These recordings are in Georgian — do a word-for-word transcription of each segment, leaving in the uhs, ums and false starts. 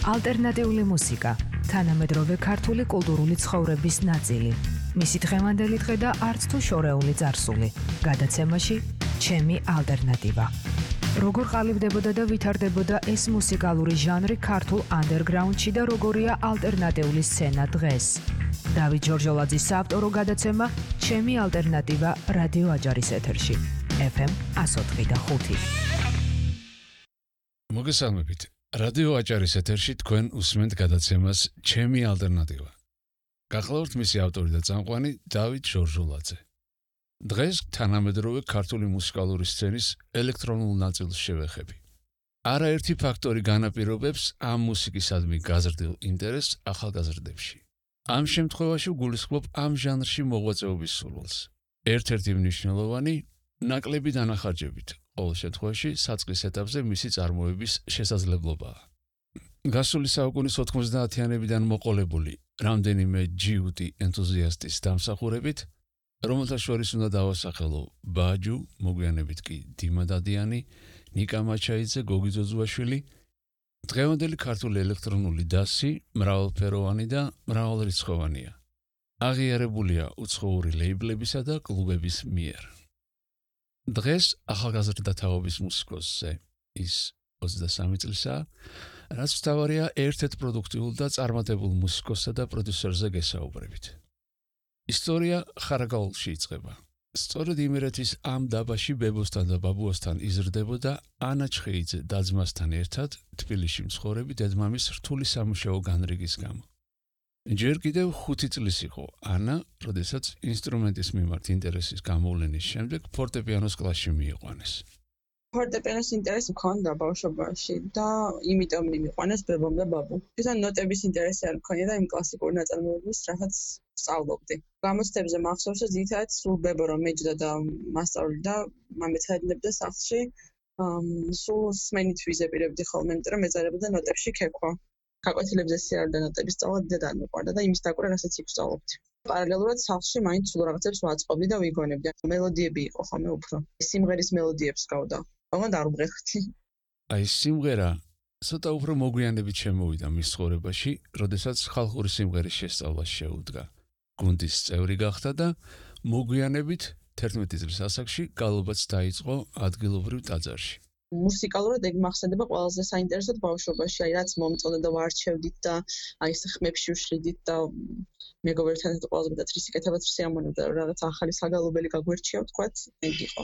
ალტერნატიული მუსიკა, თანამედროვე ქართული კულტურული ცხოვრების ნაწილი. მისი დღევანდელი დღე და არც თუ შორეული წარსული. გადაცემაში ჩემი ალტერნატივა. როგორ ყალიბდებოდა და ვითარდებოდა ეს მუსიკალური ჟანრი ქართულ ანდერგრაუნდში და როგორია ალტერნატიული სცენა დღეს. დავით ჯორჯოლაძის საავტორო გადაცემა ჩემი ალტერნატივა რადიო აჯარის ეთერში. ეფ ემ εκατო ოთხი და ხუთი. მოგესალმებით. რადიო აჭარის ეთერში თქვენ უსმენთ გადაცემას ჩემი ალტერნატივა. გახლავთ მისი ავტორი და წამყვანი დავით ჯორჯოლაძე. დღეს თანამედროვე ქართული მუსიკალური სცენის ელექტრონულ ნაწილს შევეხები. არაერთი ფაქტორი განაპირობებს ამ მუსიკისადმი გაზრდილ ინტერესს ახალგაზრდებში. ამ შემთხვევაში გულისხმობ ამ ჟანრში მოღვაწეობის სურვილს. ერთ-ერთი მნიშვნელოვანი ნაკლები დანახარჯებით, ყოველ შემთხვევაში საწყის ეტაპზე მისი წარმოების შესაძლებლობაა. გასული საუკუნის ოთხმოცდაათიანებიდან მოყოლებული რამდენიმე ჯიუტი ენთუზიასტის დამსახურებით, რომელთა შორის უნდა დავასახელო ბაჯუ, მოგვიანებით კი დიმა დადიანი, ნიკა მაჩაიძე, გოგი ძოძუაშვილი, დღევანდელი ქართული ელექტრონული დასი მრავალფეროვანი და მრავალრიცხოვანია. აღიარებულია უცხოური ლეიბლებისა და კლუბების მიერ. დღეს ახალგაზრდა თაობის მუსიკოსზე ის ოცდასამი წლისაა, რაც მთავარია ერთ-ერთ პროდუქტიულ და წარმატებულ მუსიკოსსა და პროდიუსერზე გესაუბრებით. ისტორია ხარაგაულში იწყება. სწორედ იმერეთის ამ დაბაში ბებოსთან და ბაბუასთან იზრდებოდა ანა ჩხეიძე და-ძმასთან ერთად თბილისში მცხოვრები დედმამის რთული სამუშაო განრიგის გამო. ჯერ კიდევ ხუთი წლის იყო ანა, როდესაც ინსტრუმენტის მიმართ ინტერესის გამოვლენის შემდეგ ფორტეპიანოს კლასში მიიყვანეს. ფორტეპიანოს ინტერესი მქონდა ბავშვობაში და იმიტომ მიმიყვანეს ბებომ და ბაბუ. ისე ნოტების ინტერესი არ მქონია და იმ კლასიკური ნაწარმოებების რაღაც სწავლობდი. გამოცდებზე მახსოვს, რომ ძირითადად სულ ბებო რომ მეჯდა და მასწავლიდა, მამეცადნებდა სახლში, სულ სმენით ვიზებირებდი ხოლმე, იმიტომ რომ მეწარებოდა ნოტებში ქექვა. გაკვეთილებზე სიარდა ნოტების სწავლა დიდად არ მიყვარდა და იმის დაკვრა რასაც იქ ვსწავლობდი. პარალელურად სახლში მაინც სულ რაღაცებს ვაწყობდი და ვიგონებდი. მელოდიები იყო ხოლმე უფრო. სიმღერის მელოდიებს გავდა. ოღონდ არ ვღერხდი. აი სიმღერა ცოტა უფრო მოგვიანებით შემოვიდა მის ცხოვრებაში, როდესაც ხალხური სიმღერის შესწავლა შეუდგა. გუნდის წევრი გახდა და მოგვიანებით თერთმეტი წლის ასაკში გალობაც დაიწყო ადგილობრივ ტაძარში. მუსიკალურად ეგ მახსენდება ყველაზე საინტერესოდ ბავშვობაში, აი რაც მომწონდა და ვარჩევდით და აი ეს ხმებში ვშლიდით და მეგობრებთან ერთად ყველაზე მეტად რისი კეთებაც სიამოვნებდა, რაღაც ახალი საგალობელი გაგვერჩია, ვთქვათ, ეგ იყო.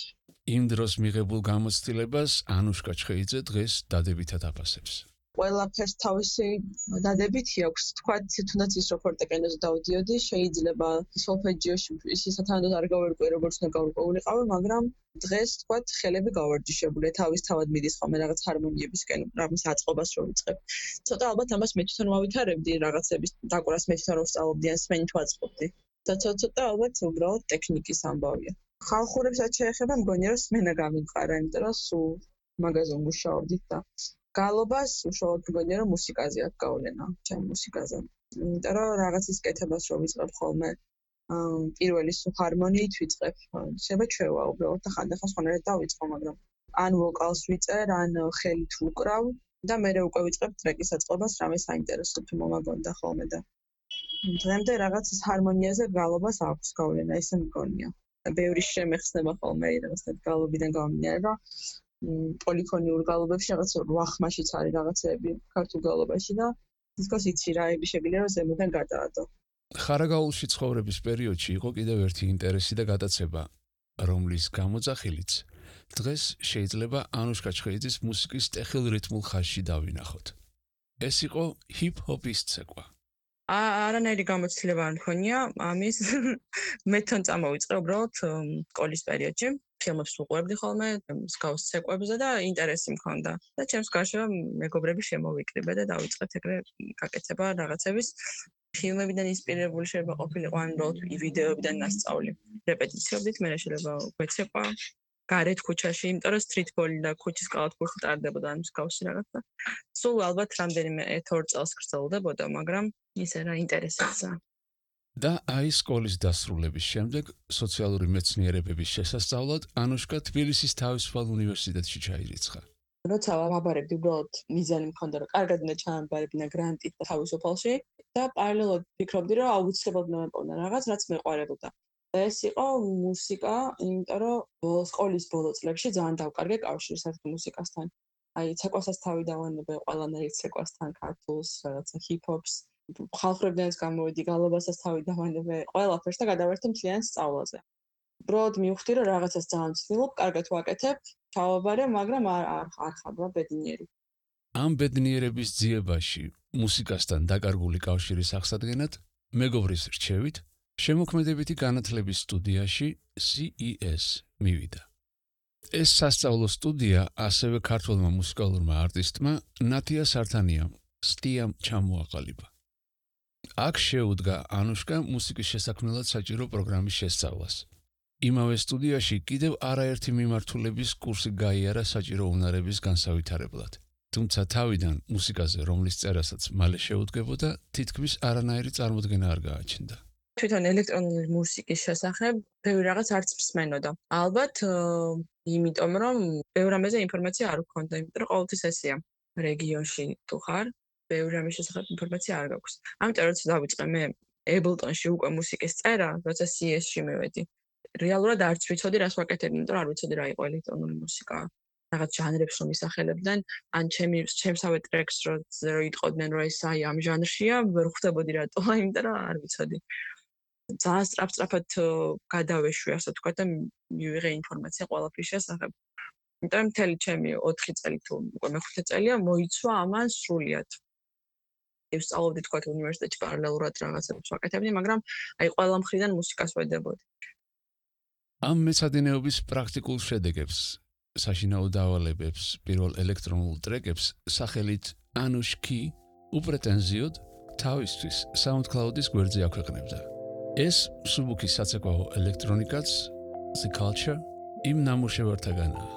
იმ დროს მიღებულ გამოცდილებას ანუშკა ჩხეიძე დღეს დადებითად აფასებს. ყველაფერს თავისი დადებითი აქვს, ვთქვათ, თუნდაც ის რომ ფორტეპიანოზე დავდიოდი, შეიძლება სოლფეჯიოში ის სათანადოდ არ გავერკვე, როგორც უნდა გავერკვეულიყავი, მაგრამ დღეს ვთქვათ, ხელები გავარჯიშებული, თავისთავად მიდის ხოლმე რაღაც ჰარმონიებისკენ, რაღაც აწყობას რო ვიწყებ. ცოტა ალბათ ამას მე თვითონ ვავითარებდი, რაღაცების დაკვრას მე თვითონ რო ვსწავლობდი, ან სმენით ვაწყობდი. და ცოტა ალბათ უბრალოდ ტექნიკის ამბავია. ხალხურებსაც შეეხება, მგონია რომ სმენა გამიმყარა, იმიტომ რომ სულ მაგაზე ვმუშაობდით და გალობას უშუალოდ მგონია რომ მუსიკაზე აქვს გავლენა, ჩემ მუსიკაზე. იმიტომ რომ რაღაცის კეთებას რო ვიწყებ ხოლმე, პირველი სულ ჰარმონიით ვიწყებ, შეიძლება ჩვევა უბრალოდ და ხანდახან სხვანაირად დავიწყო, მაგრამ ან ვოკალს ვიწერ, ან ხელით ვუკრავ და მერე უკვე ვიწყებ ტრეკის აწყობას, რამე საინტერესო თუ მომაგონდა ხოლმე და დღემდე რაღაც ის ჰარმონიაზე გალობას აქვს გავლენა, ისე მგონია. ბევრი შემეხსნება ხოლმე რაღაცა გალობიდან გამომდინარე, პოლიფონიურ გალობებში რაღაც ვახმაშიც არის რაღაცები ქართულ გალობაში და თითქოს იცი რაები შეგიძლია რომ ზემოდან გადაადო. ხარაგაულში ცხოვრების პერიოდში იყო კიდევ ერთი ინტერესი და გადაცება, რომლის გამოძახილიც დღეს შეიძლება ანუშკა ჩხეიძის მუსიკის ტეხილ რიტმულ ხაზში დავინახოთ. ეს იყო ჰიპ-ჰოპის ცეკვა. არანაირი გამოცდილება არ მქონია ამის. მე თან წამოვიწყე უბრალოდ სკოლის პერიოდში. ფილმებს ვუყურებდი ხოლმე, მსგავს ცეკვებზე და ინტერესი მქონდა. და ჩემს გარშემო მეგობრები შემოვიკრიბე და დავიწყეთ ეგრე გაკეთება რაღაცების. ფილმებიდან ინსპირირებული შეიძლება ყოფილიყო, ან უბრალოდ ვიდეოებიდან ნასწავლი. რეპეტიციობდით, მე შეიძლება გვეცეკვა გარეთ ქუჩაში, იმიტომ რომ სტრიტბოლი და ქუჩის კალათბურთი ტარდებოდა ან მსგავსი რაღაცა. სულ ალბათ რამდენიმე ერთ-ორ წელს გრძელდებოდა, მაგრამ ისე რა ინტერესებსა. და აი სკოლის დასრულების შემდეგ სოციალური მეცნიერებების შესასწავლად ანუშკა თბილისის თავისუფალ უნივერსიტეტში ჩაირიცხა. როცა ვაბარებდი უბრალოდ მიზანი მქონდა რომ კარგად უნდა ჩაამბარებინა გრანტით თავისუფალში და პარალელურად ფიქრობდი რომ აუცილებლად მომეპოვნა რაღაც რაც მეყვარებოდა. ეს იყო მუსიკა, იმიტომ რომ სკოლის ბოლო წლებში ძალიან დავკარგე კავშირს ერთ მუსიკასთან. აი, ცეკვასაც თავი დავანებე ყველანაირ ცეკვასთან, ქართულს, რაღაცა ჰიპ-ჰოპს, ხალხურებდანაც გამოვიდი, გალობასაც თავი დავანებე, ყველაფერს და გადავერთე მთლიან სწავლაზე. უბრალოდ მივხვდი რომ რაღაცას ძალიან ვცდილობ, კარგად ვაკეთებ, ჩავაბარე, მაგრამ არ არ არ ხარდა ბედნიერი. ამ ბედნიერების ძიებაში მუსიკასთან დაკარგული კავშირის აღსადგენად მეგობრის რჩევით შემოქმედებითი განათლების სტუდიაში C E S მივიდა. ეს სასწავლო სტუდია ასევე ქართველმა მუსიკალურმა არტისტმა ნათია სართანიამ სტიამ ჩამოაყალიბა. აქ შეუდგა ანუშკა მუსიკის შესაქმნელად საჭირო პროგრამის შესწავლას. იმავე სტუდიაში კიდევ არაერთი მიმართულების კურსი გაიარა საჭირო უნარების განსავითარებლად. თუმცა თავიდან მუსიკაზე, რომლის წერასაც მალე შეუდგებოდა, თითქმის არანაირი წარმოდგენა არ გააჩნდა. თვითონ ელექტრონული მუსიკის შესახებ ბევრი რაღაც არც მსმენოდა. ალბათ, იმიტომ რომ ბევრ რამეზე ინფორმაცია არ გქონდა, იმიტომ რომ ყოველთვის ესეა. რეგიონში თუ ხარ, ბევრი რამის შესახებ ინფორმაცია არ გაქვს. ამიტომ როცა დავიწყე მე Ableton-ში უკვე მუსიკის წერა, როცა C E S-ში მივედი, რეალურად არც ვიცოდი რას ვაკეთებ, იმიტომ რომ არ ვიცოდი რა იყო ელექტრონული მუსიკა. რაღაც ჟანრებს რომ ისახელებდნენ, ან ჩემი ჩემსავე ტრეკს რო იტყოდნენ, რომ ეს აი ამ ჟანრშია, ვერ ხვდებოდი რატო, იმიტომ რომ არ ვიცოდი. ძალიან სწრაფ-სწრაფად გადავეშვი, ასე ვთქვათ და მივიღე ინფორმაცია ყველაფრის შესახებ. იმიტომ მთელი ჩემი ოთხი წელი თუ უკვე მეხუთე წელია მოიცვა ამან სრულიად. ვსწავლობდი თქვათ უნივერსიტეტში პარალელურად რაღაცებს ვაკეთებდი, მაგრამ აი ყველა მხრიდან მუსიკას ვედებოდი. ამ მეცადინეობის პრაქტიკულ შედეგებს, საშინაო დავალებებს, პირველ ელექტრონულ ტრეკებს სახელით Anushki უპრეტენზიოდ თავისთვის SoundCloud-ის გვერდზე აქვეყნებდა. ეს მსუბუქი საცეკვაო ელექტრონიკაც The Culture იმ ნამუშევართაგანაა.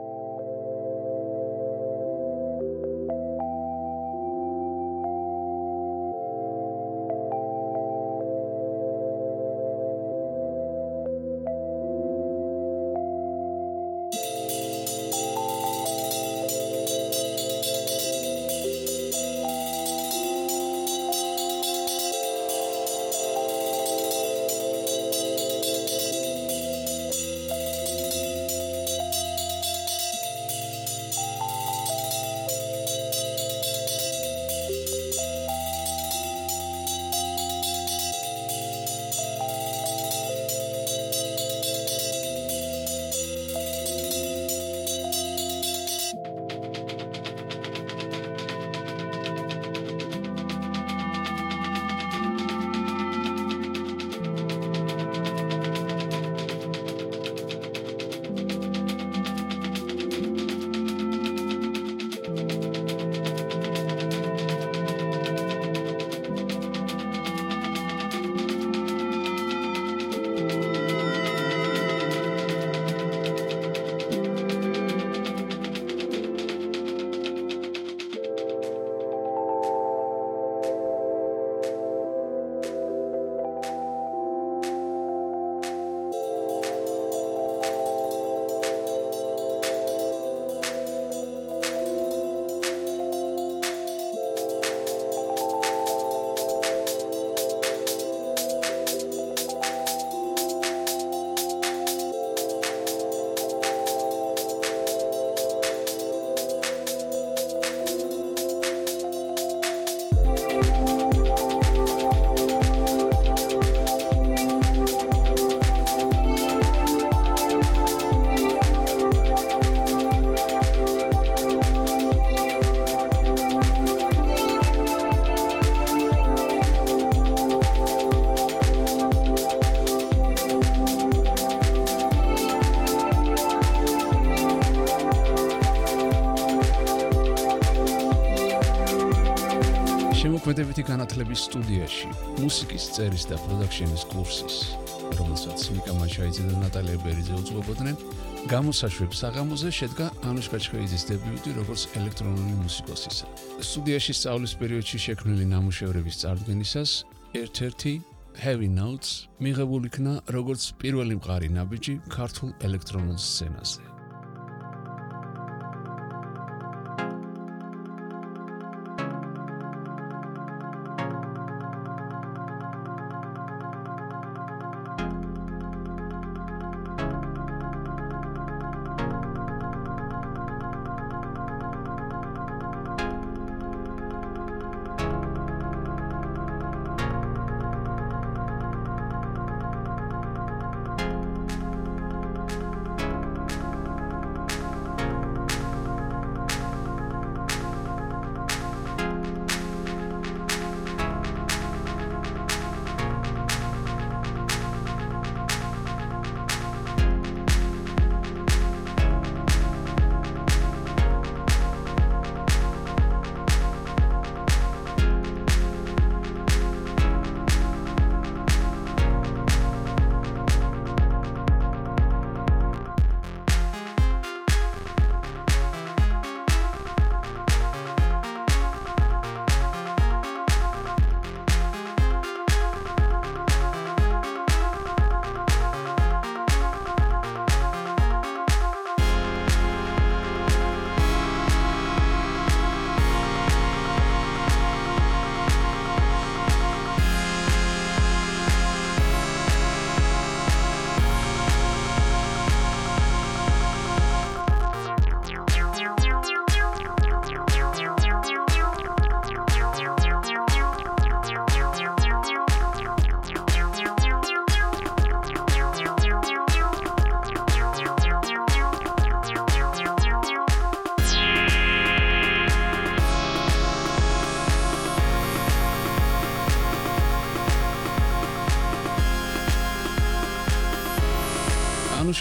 შემოქმედებითი განათლების სტუდიაში მუსიკის წერის და პროდაქშენის კურსის, რომელსაც მიკა მაჩაიძე და ნატალია ბერიძე უძღვებოდნენ, გამოსაშვებ საღამოზე შედგა ანუშკა ჩხეიძის დებიუტი როგორც ელექტრონული მუსიკოსისა. სტუდიაში სწავლის პერიოდში შექმნილი ნამუშევრების წარდგენისას ერთ-ერთი Heavy Notes მიღებულ იქნა როგორც პირველი მყარი ნაბიჯი ქართულ ელექტრონულ სცენაზე.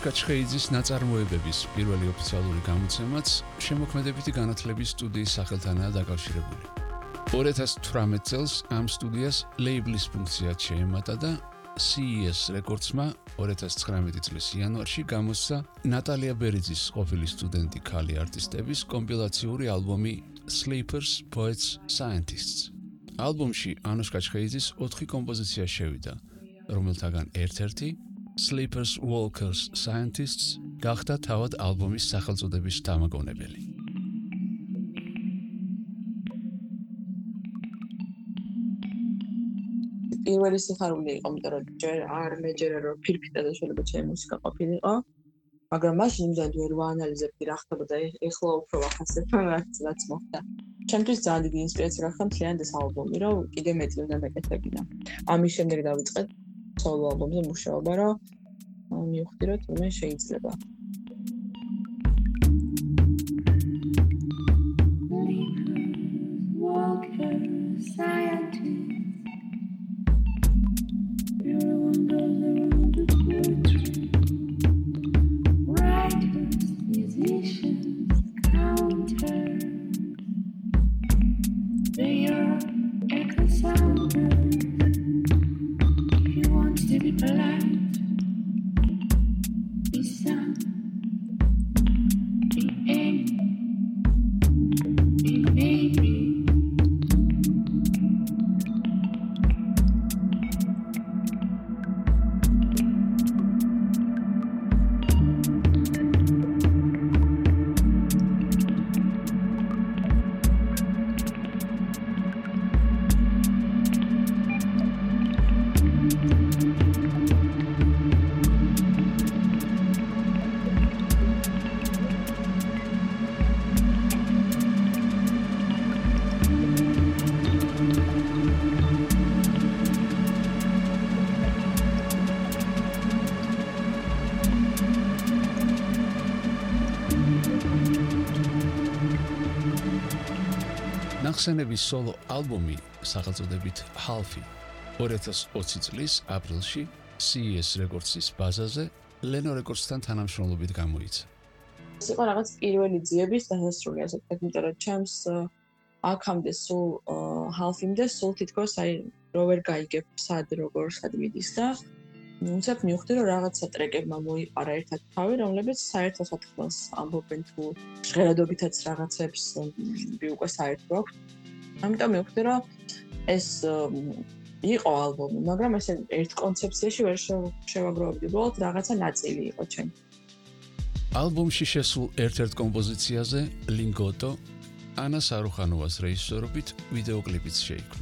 ანუშკა ჩხეიძის ნაწარმოებების პირველი ოფიციალური გამოცემაც შემოქმედებითი განათლების სტუდიის სახელთანაა დაკავშირებული. ორი ათას თვრამეტ წელს ამ სტუდიას ლეიბლის ფუნქცია შეემატა და C E S Records-მა ორი ათას ცხრამეტი წლის იანვარში გამოსცა ნატალია ბერიძის ყოფილი სტუდენტი ქალი არტისტების კომპილაციური ალბომი Sleepers, Poets, Scientists. ალბომში ანუშკა ჩხეიძის ოთხი კომპოზიცია შევიდა, რომელთაგან ერთ-ერთი Sleepers, Walkers, Scientists გახდა თავად ალბომის სახელწოდების შთამაგონებელი. პირველი სიხარული იყო, იმიტომ რომ ჯერ არ მეჯერა რომ ფირფიტა და შეიძლება ჩემი მუსიკა ყოფილიყო, მაგრამ მაშინ იმდენად ვერ ვაანალიზებდი რა ხდებოდა, ეხლა უფრო ვახასებ რაც რაც მოხდა. ჩემთვის ძალიან დიდი ინსპირაცია გახდა მთლიანად ეს ალბომი, რომ კიდე მეტი უნდა მეკეთებინა. ამის შემდეგ დავიწყე სოლო ალბომზე მუშაობა, რომ მივხვდი რომ თუმე შეიძლება. ნახსენების სოლო ალბომი სახელწოდებით Half-ი ორი ათას ოცი წლის აპრილში C E S Records-ის ბაზაზე Leno Records-თან თანამშრომლობით გამოიცა. ეს იყო რაღაც პირველი ძიების დასასრული, ასე ვთქვათ, იმიტომ რომ ჩემს აქამდე სულ Half-იმდე სულ თითქოს აი რო ვერ გაიგებ სად როგორ სად მიდის და უცებ მივხვდი რომ რაღაცა ტრეკებმა მოიყარა ერთად თავი, რომლებიც საერთო სათხმელს ამბობენ თუ ჟღერადობითაც რაღაცებს უკვე საერთო აქვს. ამიტომ მივხვდი რომ ეს იყო ალბომი, მაგრამ ესე ერთ კონცეფციაში ვერ შევაგროვებდი, უბრალოდ რაღაცა ნაწილი იყო ჩემი. ალბომში შესულ ერთ-ერთ კომპოზიციაზე ლინგოტო ანა სარუხანოვას რეჟისორობით ვიდეოკლიპიც შეიქმნა.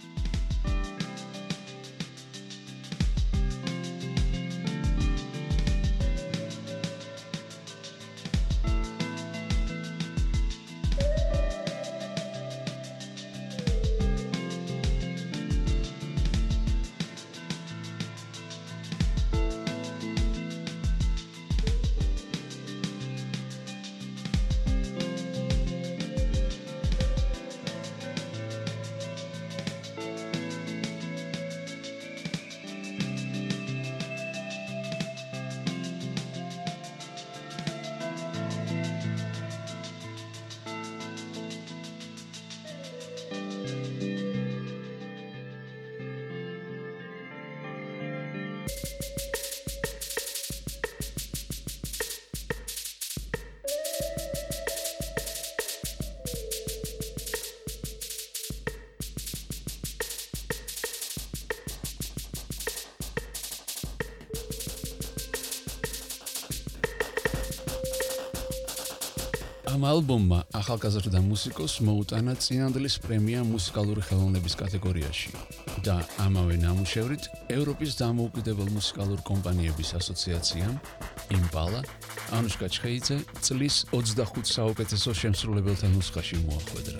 ამ ალბომმა ახალგაზრდა მუსიკოს მოუტანა წინანდლის პრემია მუსიკალური ხელოვნების კატეგორიაში და ამავე ნამუშევრით ევროპის დამოუკიდებელ მუსიკალურ კომპანიების ასოციაციამ იმპალა ანუშკა ჩხეიძე წლის ოცდახუთ საუკეთესო შემსრულებელთა ნუსხაში მოახვედრა.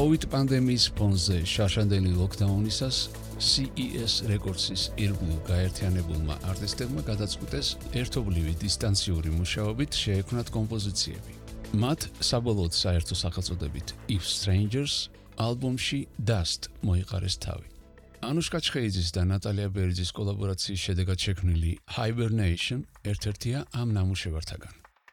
COVID პანდემიის ფონზე შარშანდელი ლოკდაუნისას C E S Records-ის ირგვლივ გაერთიანებულმა არტისტებმა გადაწყვიტეს ერთობლივი დისტანციური მუშაობით შეექმნათ კომპოზიციები. მათ საბოლოოდ საერთო სახელწოდებით If Strangers ალბომში Dust მოიყარეს თავი. ანუშკა ჩხეიძის და ნატალია ბერიძის კოლაბორაციის შედეგად შექმნილი Hibernation ერთ-ერთია ამ ნამუშევართაგან.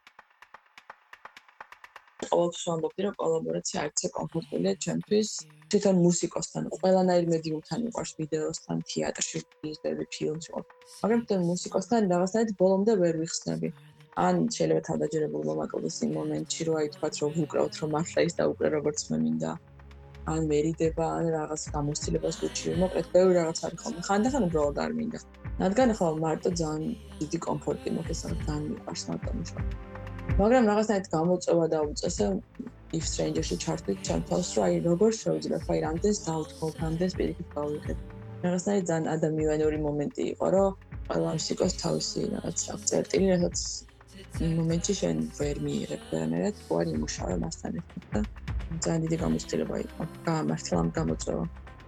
ყოველთვის ვამბობდი, რომ კოლაბორაცია არც კომფორტულია ჩემთვის. თვითონ მუსიკოსთან, ყველანაირ მედიუმთან მიყვარს, ვიდეოსთან, თეატრში, ფილმში. მაგრამ თვითონ მუსიკოსთან რაღაცნაირად ბოლომდე ვერ ვიხსნები. ან შეიძლება თავდაჯერებულ მომაკლდეს იმ მომენტში, რომ აი თქვათ, რომ ვუკრავთ, რომ მართლა ის დაუკრა როგორც მე მინდა. ან მერიდება, ან რაღაც გამოცდილებას ვუჩიო. მოკლედ, ბევრი რაღაც არის ხოლმე. ხანდახან უბრალოდ არ მინდა. რადგან ახლა მარტო ძალიან დიდი კომფორტი მოხდეს, ძალიან მიყვარს მარტო მუშაობა. მაგრამ რაღაცნაირად გამოწვევა დაუწესე If Strangers-ში ჩართვით ჩემთავს, რომ აი როგორ შევიძლია აი რამდენს დავთხოვ, რამდენს პირიქით გავიღებ. რაღაცნაირად ძალიან ადამიანური მომენტი იყო, რომ ყველა მუსიკოს თავისი რაღაც წერტილი, რაღაც მომენტში შენ ვერ მიიღებ ვერანაირად, თუ არ იმუშავე მასთან ერთად და ძალიან დიდი გამოცდილება იყო. გაამართლა ამ გამოწვევა.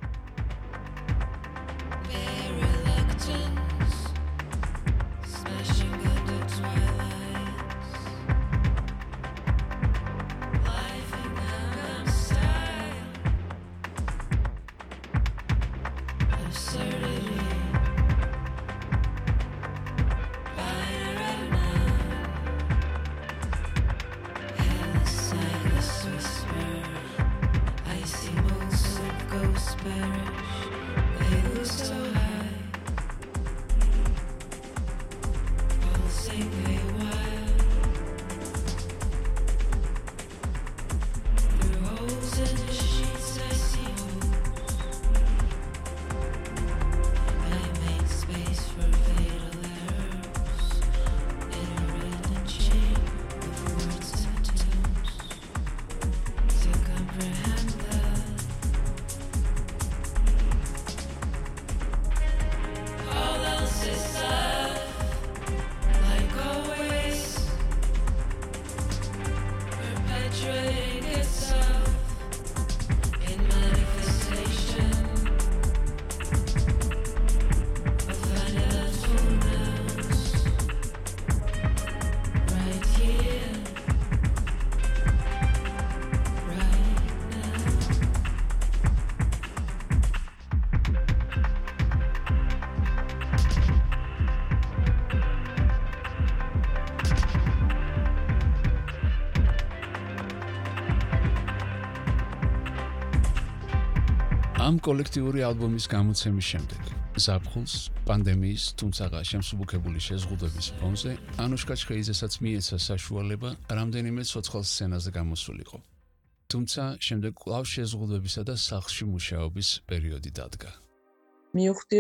ამ კოლექტიური ალბომის გამოცემის შემდეგ, ზაფხულს, პანდემიის, თუმცაღა შემსუბუქებული შეზღუდვების ფონზე, ანუშკა ჩხეიძესაც მიეცა საშუალება რამდენიმე ცოცხალ სცენაზე გამოსულიყო. თუმცა, შემდეგ კვლავ შეზღუდვებისა და სახლში მუშაობის პერიოდი დადგა. მივხვდი,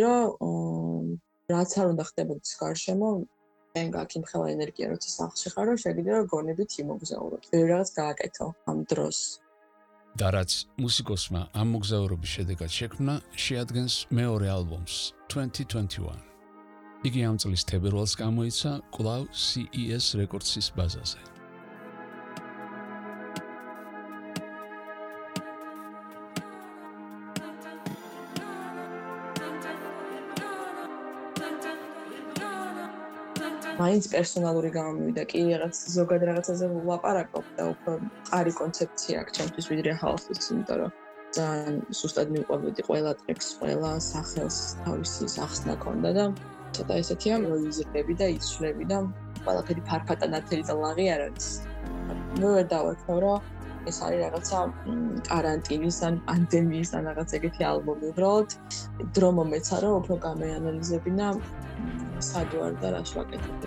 რომ რაც არ უნდა ხდებოდეს გარშემო, მე გაქვს იმხელა ენერგია, როცა სახლში ხარ, რომ შეგიძლია რომ გონებით იმოგზაურო. ბევრი რაღაც გააკეთო ამ დროს. და რაც მუსიკოსმა ამ მოგზაურობის შედეგად შექმნა, შეადგენს მეორე ალბომს twenty twenty-one. იგი ამ წლის თებერვალს გამოიცა კვლავ C E S Records-ის ბაზაზე. მაინც პერსონალური გამომივიდა, კი რაღაც ზოგად რაღაცაზე ვლაპარაკობ და უფრო მყარი კონცეფცია აქვს ჩემთვის ვიდრე ხალხის, იმიტომ რომ ძალიან სუსტად მივყვებოდი ყველა ტრეკს, ყველა სახელს, თავისი სახსნა ქონდა და ცოტა ესეთია, რომ იზრდები და იცვლები და ყველაფერი ფარფატა ნათელი და ლაღი არ არის. მე ვერ დავარქვა, რომ ეს არის რაღაცა კარანტინის ან პანდემიის ან რაღაც ეგეთი ალბომი. უბრალოდ დრო მომეცა, რომ უფრო გამეანალიზებინა სად ვარ და რას ვაკეთებ.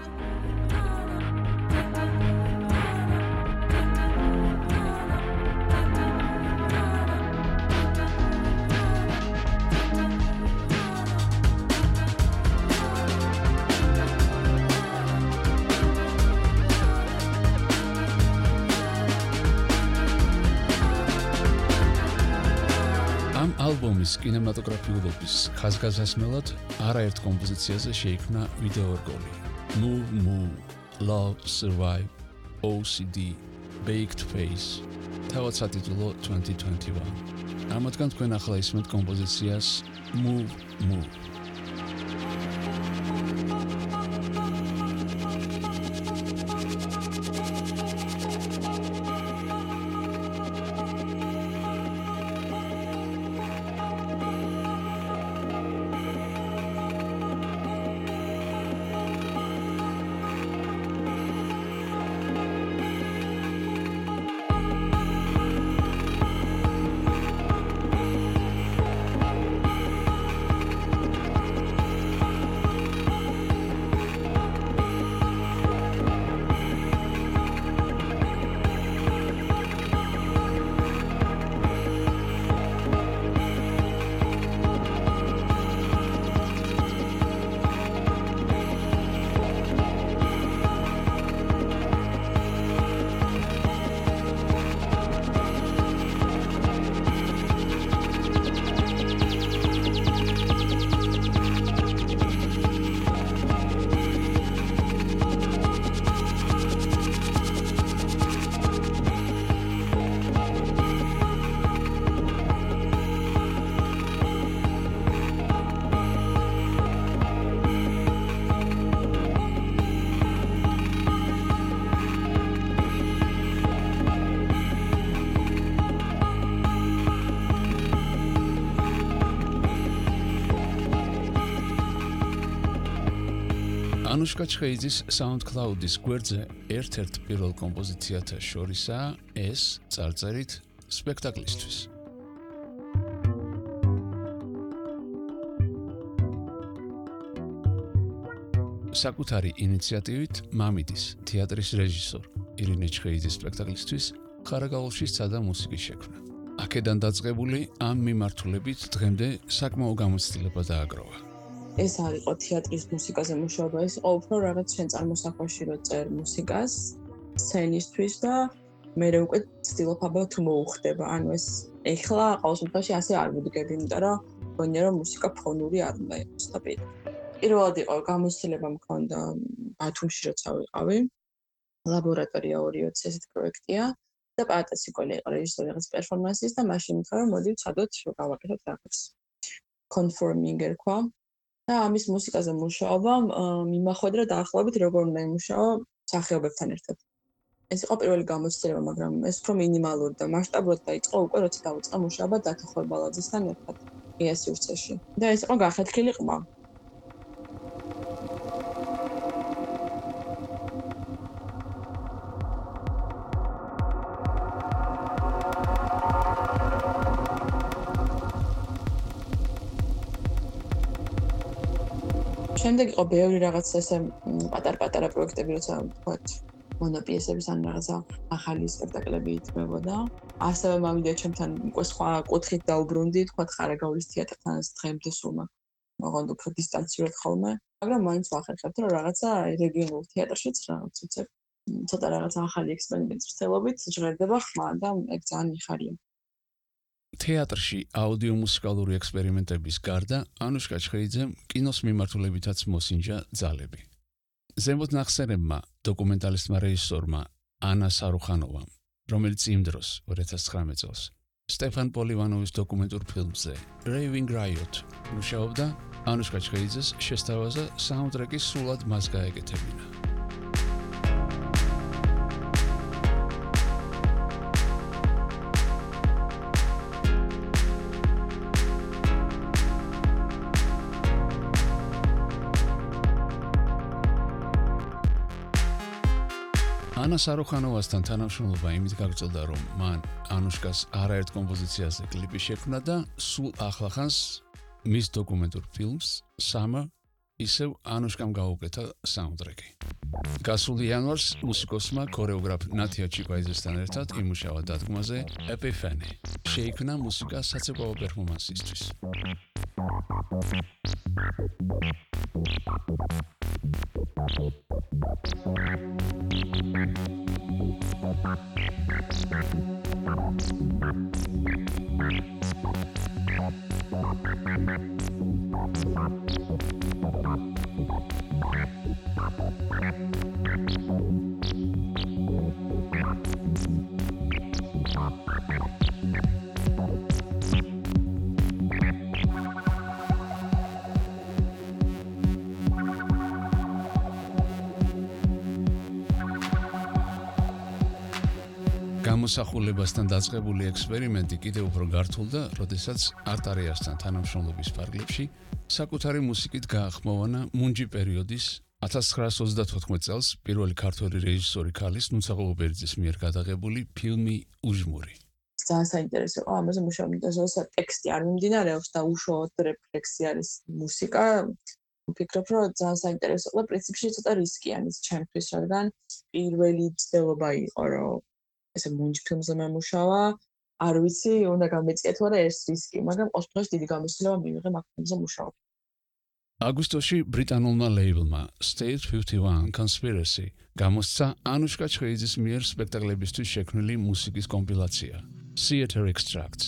ამ ალბომის კინემატოგრაფიულობის ხაზგასმელად არაერთ კომპოზიციაზე შეიქმნა ვიდეორგოლი. Move, Move, Love, Survive, O C D, Baked Face, თავად სატიტულო twenty twenty-one. ამათგან თქვენ ახლა ისმენთ კომპოზიციას Move Move. ანუშკა ჩხეიძის SoundCloud-ის გვერდზე ერთ-ერთ პირველ კომპოზიციათა შორისაა ეს წარწერით სპექტაკლისთვის. საკუთარი ინიციატივით მამიდის თეატრის რეჟისორ ირინე ჩხეიძის სპექტაკლისთვის ხარაგაულში სცადა მუსიკის შექმნა. აქედან დაწყებული ამ მიმართულებით დღემდე საკმაო გამოცდილება დააგროვა. ეს არ იყო თეატრის მუსიკაზე მუშაობა, ეს იყო უფრო რაღაც შენ წარმოსახვაში რო წერ მუსიკას სცენისთვის და მე უკვე ცდილობ აბა თუ მოუხდება. ანუ ეს ეხლა ყოველ შემთხვევაში ასე არ ვუდგები, იმიტომ რომ მგონია რომ მუსიკა ფონური არ უნდა იყოს და პირ. პირველად იყო გამოცდილება მქონდა ბათუმში როცა ვიყავი. ლაბორატორია ორი ოცი ესეთ პროექტია და პატაცი კოლე იყო რეჟისორი რაღაც პერფორმანსის და მაშინ მითხრა რომ მოდი ვცადოთ გავაკეთოთ რაღაც. Conforming ერქვა. და ამის მუსიკაზე მუშაობა მიმახვედრა დაახლოებით როგორ უნდა იმუშაო სახეობებთან ერთად. ეს იყო პირველი გამოცდილება, მაგრამ ეს უფრო მინიმალური და მასშტაბურად დაიწყო უკვე როცა დავიწყე მუშაობა დათო ხორბალაძესთან ერთად იასიურცეში. და ეს იყო გახეთქილი ყმა. შემდეგ იყო ბევრი რაღაც ესე პატარ-პატარა პროექტები, როცა ვთქვათ, მონოპიესების ან რაღაცა ახალი სპექტაკლები ითმებოდა. ასევე მამიდია ჩემთან უკვე სხვა კუთხით დაუბრუნდი, ვთქვათ, ხარაგაულის თეატრთან დღემდე სულმა. მოღონდ უფრო დისტანციურად ხოლმე, მაგრამ მაინც ვახერხებთ, რომ რაღაცა რეგიონულ თეატრშიც რაღაც უცებ ცოტა რაღაც ახალი ექსპერიმენტის ვცდილობით ჟღერდება ხმა და ეგ ძალიან მიხარია. თეატრში აუდიო-მუსიკალური ექსპერიმენტების გარდა ანუშკა ჩხეიძემ კინოს მიმართულებითაც მოსინჯა ძალები. ზემოთ ნახსენებმა დოკუმენტალისტმა რეჟისორმა ანა სარუხანოვამ, რომელიც იმ დროს two thousand nine წელს სტეფან პოლივანოვის დოკუმენტურ ფილმზე Raving Riot მუშაობდა, ანუშკა ჩხეიძეს შესთავაზა საუნდტრეკის სულად მას გაეკეთებინა. ანა სარუხანოვასთან თანამშრომლობა იმით გაგრძელდა, რომ მან ანუშკას არაერთ კომპოზიციაზე კლიპი შექმნა და სულ ახლახანს მის დოკუმენტურ ფილმს Summer ისევ ანუშკამ გაუკეთა საუნდტრეკი. გასულ იანვარს მუსიკოსმა ქორეოგრაფ ნათია ჩიკვაიძესთან ერთად იმუშავა დადგმაზე Epiphany. შეიქმნა მუსიკა საცეკვაო პერფორმანსისთვის. გამოსახულებასთან დაწყებული ექსპერიმენტი კიდევ უფრო გართულდა, როდესაც არტარიასთან თანამშრომლობის ფარგლებში საკუთარი მუსიკით გაახმოვანა მუნჯი პერიოდის ათას ცხრაასი ოცდათოთხმეტ წელს პირველი ქართველი რეჟისორი ქალის ნუცა ყოღობერიძის მიერ გადაღებული ფილმი უჟმური. ძალიან საინტერესო იყო ამაზე მუშაობა, როდესაც ტექსტი არ მიმდინარეობს და უშუალოდ რეფლექსი არის მუსიკა. ვფიქრობ, რომ ძალიან საინტერესო იყო, პრინციპში ცოტა რისკიანიც ჩემთვის, რადგან პირველი ცდილობა იყო, რომ ესე მუნჯი ფილმზე მომუშავა, არ ვიცი, უნდა გამეწია თუ არა ეს რისკი, მაგრამ ყოველთვის დიდი გამოცდილება მივიღე მაგ ფილმზე მუშაობა. აგვისტოში ბრიტანულმა ლეიბლმა State fifty one Conspiracy გამოსცა ანუშკა ჩხეიძის მიერ სპექტაკლებისთვის შექმნილი მუსიკის კომპილაცია Theater Extracts.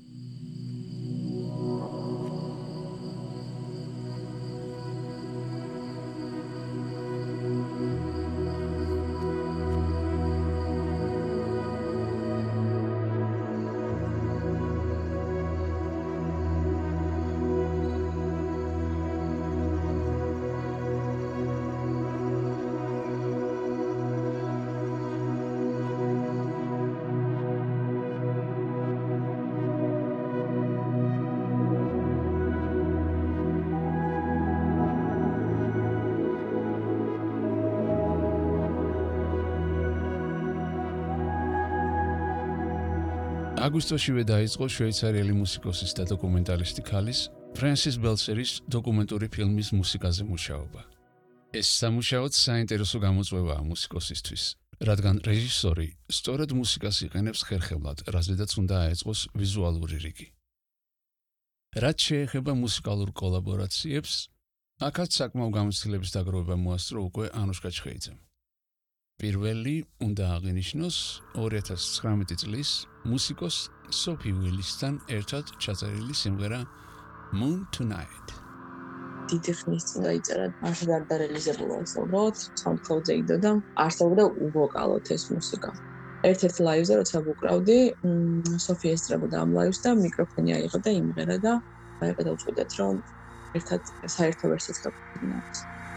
აგვისტოშივე დაიწყო შვეიცარიელი მუსიკოსის და დოკუმენტალისტი ქალის ფრენსის ბელსერის დოკუმენტური ფილმის მუსიკაზე მუშაობა. ეს სამუშაოც საინტერესო გამოწვევაა მუსიკოსისთვის, რადგან რეჟისორი სწორედ მუსიკას იყენებს ხერხემლად, რაზედაც უნდა აეწყოს ვიზუალური რიგი. რაც შეეხება მუსიკალურ კოლაბორაციებს, აქაც საკმაო გამოცდილების დაგროვება მოასწრო უკვე ანუშკა ჩხეიძემ. პირველი უნდა აღინიშნოს ორი ათას ცხრამეტი წლის მუსიკოს სოფი უილისთან ერთად ჩაწერილი სიმღერა Moon Tonight. დიდი ხნის წინ დაიწერა, მაშინ არ დარეალიზებულა ეს უბრალოდ SoundCloud-ზე იდოდა, არსებობდა uvokალოთ ეს მუსიკა. ერთ-ერთ ლაივზე როცა ვუკრავდი, სოფი ესწრებოდა ამ ლაივს და მიკროფონი აიღო და იმღერა და აი გადავწყვიტეთ, რომ ერთად საერთო ვერსიაც გავხსნათ.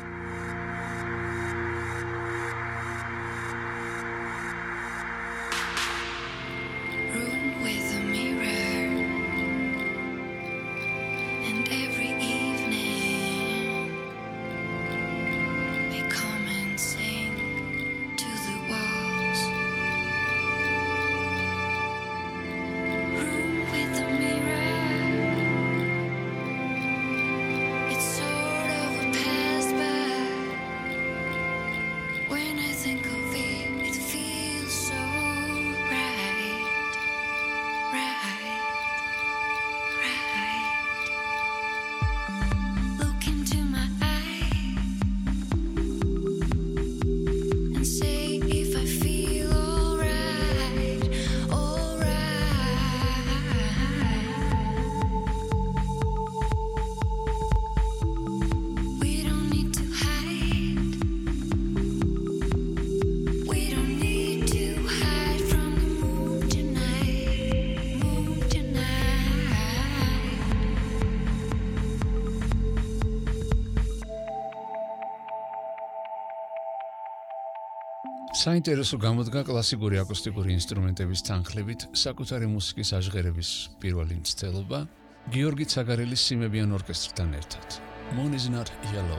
საინტერესო გამოდგა კლასიკური აკუსტიკური ინსტრუმენტების თანხლებით საკუთარი მუსიკის აჟღერების პირველი მცდელობა გიორგი ცაგარელის სიმებიან ორკესტრთან ერთად. Moon is not yellow.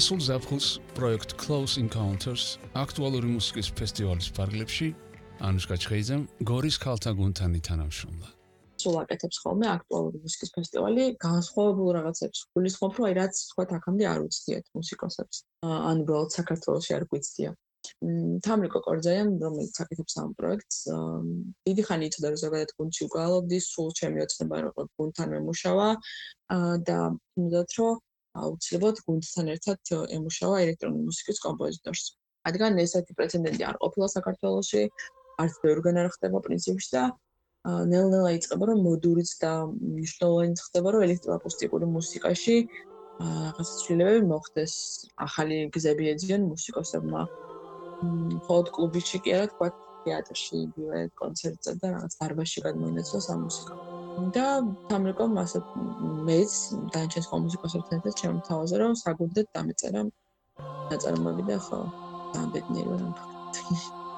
წინასულ ზაფხულს პროექტ Close Encounters აქტუალური მუსიკის ფესტივალის ფარგლებში ანუშკა ჩხეიძემ გორის ქალთა გუნდთან ითანამშრომლა. სულ აკეთებს ხოლმე აქტუალური მუსიკის ფესტივალი განსხვავებულ რაღაცებს. გულისხმობ, რომ აი რაც თქვა აქამდე არ უცდიათ მუსიკოსებს. ან უბრალოდ საქართველოში არ გვიცდია. თამრიკო კორძაიამ, რომელიც აკეთებს ამ პროექტს, დიდი ხანი იცოდა, რომ ზოგადად გუნდში უგალობდი, სულ ჩემი ოცნება რომ გუნდთან მემუშავა და იმედად რომ აუცილებლად გუნდთან ერთად ემუშავა ელექტრონული მუსიკის კომპოზიტორს. რადგან ესეთი პრეცედენტი არ ყოფილა საქართველოში, არც ბევრგან არ ხდება პრინციპში და ნელ-ნელა იწყება, რომ მოდურიც და მნიშვნელოვანი ხდება, რომ ელექტროაკუსტიკური მუსიკაში რაღაცა ცვლილებები მოხდეს, ახალი გზები ეძიონ მუსიკოსებმა. მხოლოდ კლუბში კი არა, თქვა თეატრში, იგივე კონცერტზე და რაღაც დარბაზში გადმოინაცვლა სამუსიკო. და თამრიკომ ასე მეც დანარჩენ სხვა მუსიკოსებთან ერთად შემოთავაზა, რომ საგუნდად დამეწერა ნაწარმოები და ხო, დამბედნიერი ვარ ამ ფაქტში.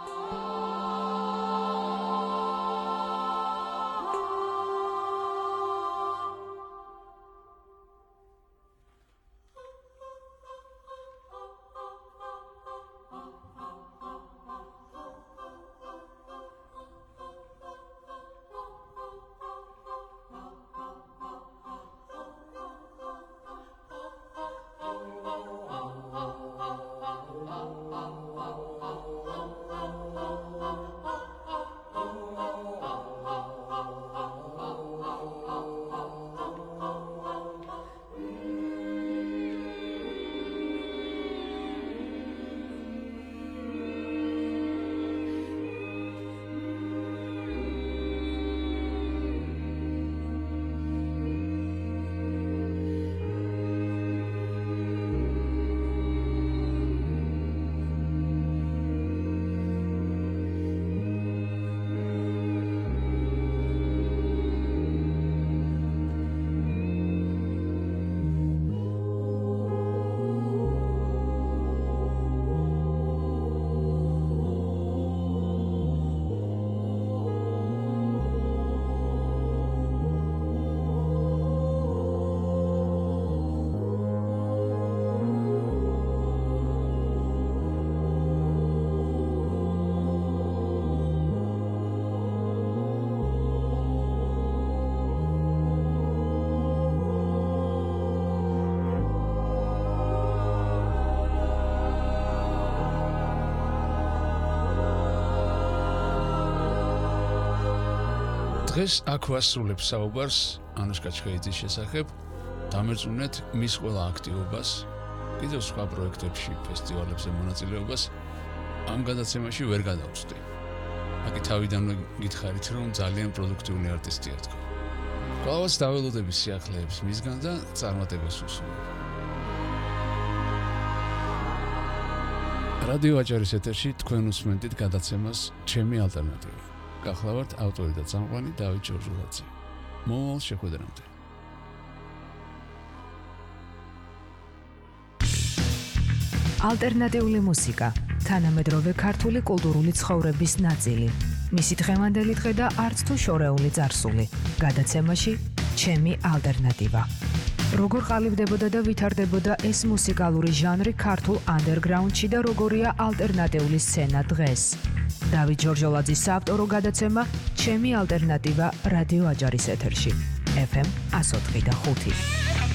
დღეს აქ ვასრულებს საუბარს ანუშკა ჩხეიძის შესახებ, დამერწმუნეთ მის ყველა აქტივობას, კიდევ სხვა პროექტებში, ფესტივალებზე მონაწილეობას ამ გადაცემაში ვერ გადავწვდი. აკი თავიდანვე გითხარით, რომ ძალიან პროდუქტიული არტისტია თქო. კვლავაც დაველოდების სიახლეებს მისგან და წარმატებას უსურვებ. რადიო აჭარის ეთერში თქვენ უსმენთ გადაცემას ჩემი ალტერნატივა. გახლავართ ავტორი და წამყვანი დავით ჯორჯულაძე. მომავალ შეხვედრამდე. ალტერნატიული მუსიკა, თანამედროვე ქართული კულტურული ცხოვრების ნაწილი. მისი დღევანდელი დღე და არც თუ შორეული წარსული. გადაცემაში ჩემი ალტერნატივა. როგორ ყალიბდებოდა და ვითარდებოდა ეს მუსიკალური ჟანრი ქართულ ანდერგრაუნდში და როგორია ალტერნატიული სცენა დღეს. დავით ჯორჯოლაძის საავტორო გადაცემა ჩემი ალტერნატივა რადიო აჭარის ეთერში. ეფ ემ one oh four და five.